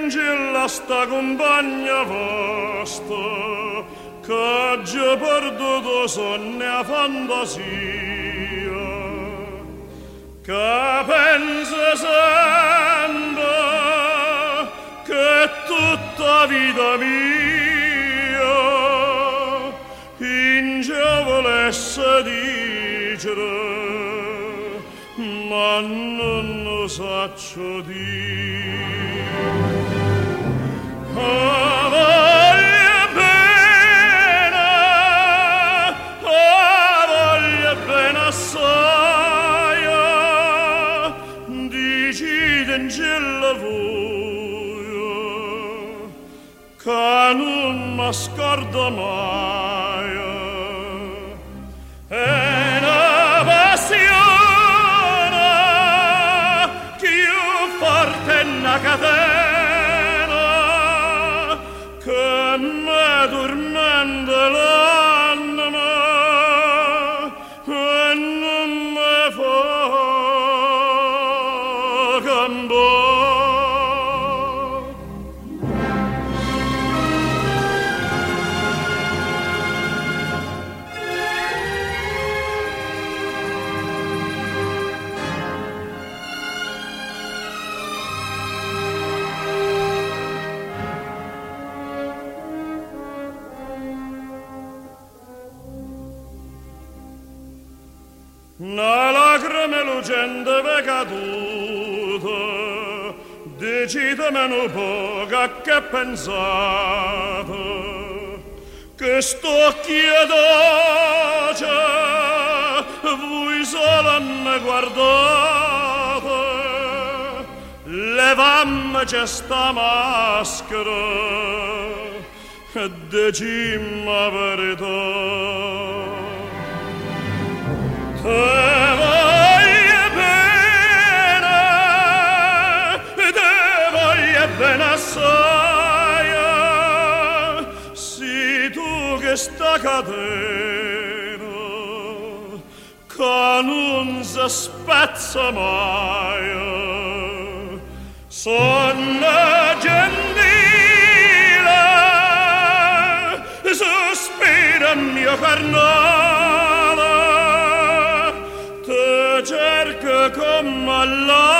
angela sta compagna vostra, che già perduto sonne a fantasia, che pensa sempre che tutta vita mia in già volesse dicere, ma non lo saccio dire. Voglio bene assai, dicite in gelo voi, che non mi scordo mai. È una passione più forte è una catena che mi tormenta l'anima e non mi fa campare. Una lacrima lucente è caduta, decidami un po' che pensate, che sto chiedoce, voi solo mi guardate, levammoci sta maschera e dicimmi la verità. Te voglio bene assai, si tu che sta catena che non si spezza mai, sono gentile, sospira il mio carnale, cerca come Allah